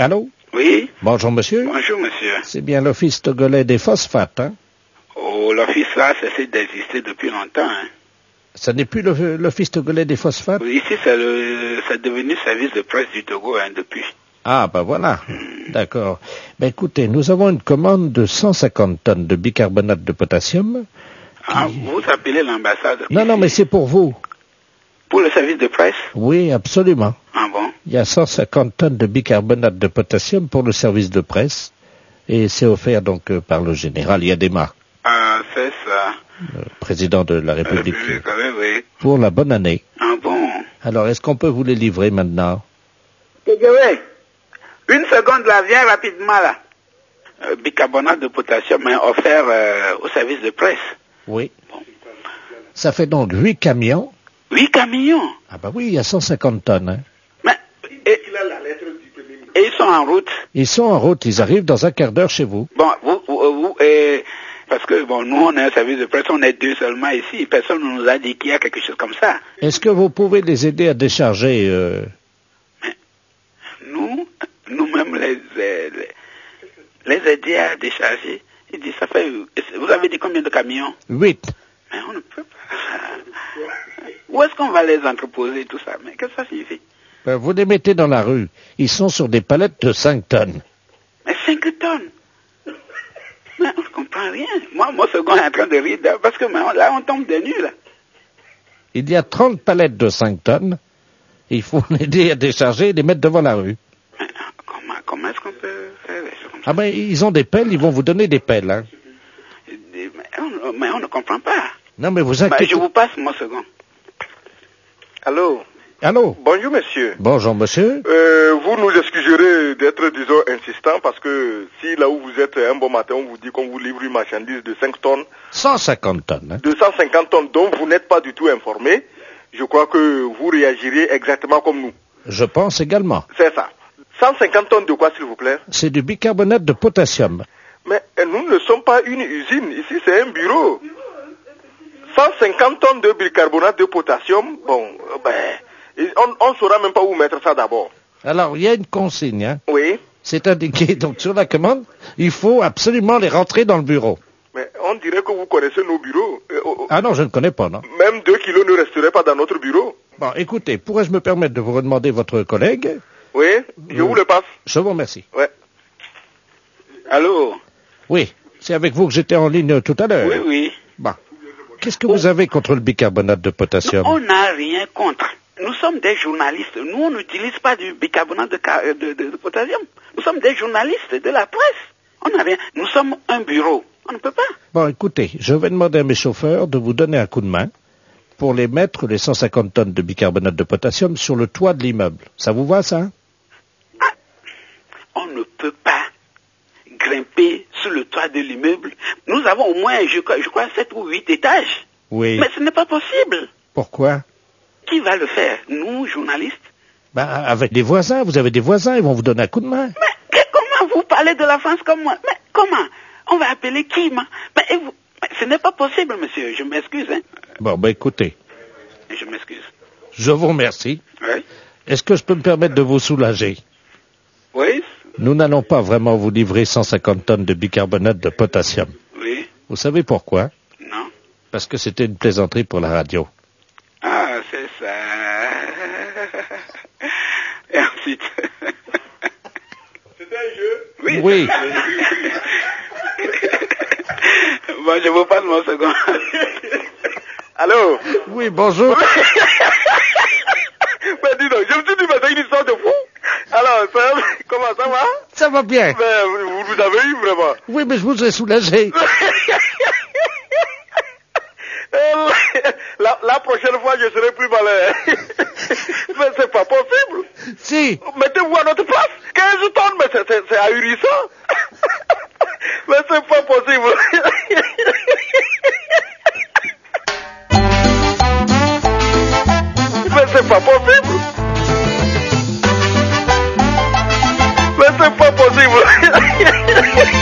Allô? Oui. Bonjour, monsieur. Bonjour, monsieur. C'est bien l'Office togolais des phosphates, hein? Oh, l'office là, cessé d'exister depuis longtemps, hein. Ça n'est plus l'Office togolais des phosphates? Oui, ici, c'est devenu service de presse du Togo, hein, depuis. Ah, ben voilà. D'accord. Ben écoutez, nous avons une commande de 150 tonnes de bicarbonate de potassium. Ah, vous appelez l'ambassade? Non, mais c'est pour vous. Pour le service de presse? Oui, absolument. Ah bon? Il y a 150 tonnes de bicarbonate de potassium pour le service de presse. Et c'est offert donc par le général Yadema. Ah, c'est ça. Le président de la République. Oui. Pour la bonne année. Ah bon? Alors, est-ce qu'on peut vous les livrer maintenant? Une seconde là, viens rapidement là. Bicarbonate de potassium est offert au service de presse. Oui. Bon. Ça fait donc 8 camions. 8 camions? Ah bah oui, il y a 150 tonnes. Hein. Mais, et ils sont en route? Ils sont en route, ils arrivent dans un quart d'heure chez vous. Bon, parce que bon, nous on est un service de presse, on est 2 seulement ici. Personne ne nous a dit qu'il y a quelque chose comme ça. Est-ce que vous pouvez les aider à décharger Nous-mêmes les aider à décharger. Il dit, ça fait... Vous avez dit combien de camions? 8. Mais on ne peut pas. Où est-ce qu'on va les entreposer, tout ça? Mais qu'est-ce que ça signifie? Ben, vous les mettez dans la rue. Ils sont sur des palettes de 5 tonnes. Mais 5 tonnes? Mais on ne comprend rien. Moi, mon second est en train de rire, parce que là, on tombe de nu, là. Il y a 30 palettes de 5 tonnes. Il faut l'aider à décharger et les mettre devant la rue. Mais comment est-ce qu'on peut faire des choses comme ça? Ah ben, ils ont des pelles, ils vont vous donner des pelles, hein. Mais on ne comprend pas. Non, mais vous inquiétez... je vous passe mon second. Allô? Allô? Bonjour, monsieur. Bonjour, monsieur. Vous nous excuserez d'être, disons, insistant, parce que si là où vous êtes un bon matin, on vous dit qu'on vous livre une marchandise de 5 tonnes. 150 tonnes. Hein. 250 tonnes dont vous n'êtes pas du tout informé, je crois que vous réagirez exactement comme nous. Je pense également. C'est ça. 150 tonnes de quoi, s'il vous plaît? C'est du bicarbonate de potassium. Mais nous ne sommes pas une usine. Ici, c'est un bureau. 150 tonnes de bicarbonate de potassium, bon, on ne saura même pas où mettre ça d'abord. Alors, il y a une consigne, hein? Oui. C'est indiqué, donc sur la commande, il faut absolument les rentrer dans le bureau. Mais on dirait que vous connaissez nos bureaux. Ah non, je ne connais pas, non. Même 2 kilos ne resteraient pas dans notre bureau. Bon, écoutez, pourrais-je me permettre de vous redemander votre collègue? Oui, je vous le passe. Je vous remercie. Ouais. Allô? Oui, c'est avec vous que j'étais en ligne tout à l'heure. Oui. Bon. Qu'est-ce que vous avez contre le bicarbonate de potassium? On n'a rien contre. Nous sommes des journalistes. Nous, on n'utilise pas du bicarbonate de potassium. Nous sommes des journalistes de la presse. On n'a rien. Nous sommes un bureau. On ne peut pas. Bon, écoutez, je vais demander à mes chauffeurs de vous donner un coup de main pour les mettre, les 150 tonnes de bicarbonate de potassium, sur le toit de l'immeuble. Ça vous va, ça? On ne peut pas grimper sur le toit de l'immeuble. Nous avons au moins, je crois, 7 ou 8 étages. Oui. Mais ce n'est pas possible. Pourquoi? Qui va le faire? Nous, journalistes? Ben, avec des voisins. Vous avez des voisins, ils vont vous donner un coup de main. Mais comment vous parlez de la France comme moi? Mais comment? On va appeler qui? Mais ce n'est pas possible, monsieur. Je m'excuse, hein. Bon, ben écoutez. Je m'excuse. Je vous remercie. Oui. Est-ce que je peux me permettre de vous soulager? Oui. Nous n'allons pas vraiment vous livrer 150 tonnes de bicarbonate de potassium. Oui. Vous savez pourquoi? Non. Parce que c'était une plaisanterie pour la radio. Ah, c'est ça. Et ensuite... C'était un jeu? Oui. Bon, je vous passe mon second. Allô? Oui, bonjour. Mais dis donc, je me suis dit, mais c'est une histoire de fou. Alors, comment ça va? Ça va bien. Mais vous avez eu vraiment. Oui, mais je vous ai soulagé. La prochaine fois, je serai plus malin. Mais c'est pas possible. Si. Mettez-vous à notre place. 15 tonnes, mais c'est ahurissant. Mais c'est pas possible. Mais c'est pas possible. Mais c'est pas possible.